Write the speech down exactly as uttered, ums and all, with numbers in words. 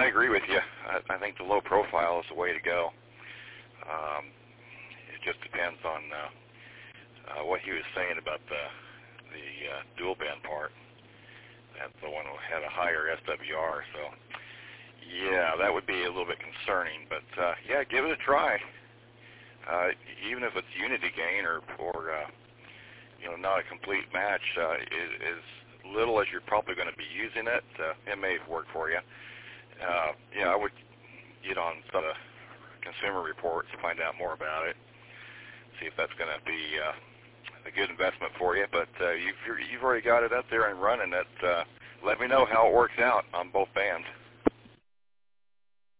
I agree with you. I, I think the low profile is the way to go. Um, it just depends on uh, uh, what he was saying about the the uh, dual band part. That's the one that had a higher S W R. So, yeah, that would be a little bit concerning. But uh, yeah, give it a try. Uh, even if it's unity gain or or uh, you know, not a complete match, uh, is, is little as you're probably going to be using it, uh, it may work for you. Uh, yeah, I would get on some of the Consumer Reports to find out more about it, see if that's going to be uh, a good investment for you. But uh, you've you've already got it up there and running. It. Uh, let me know how it works out on both bands.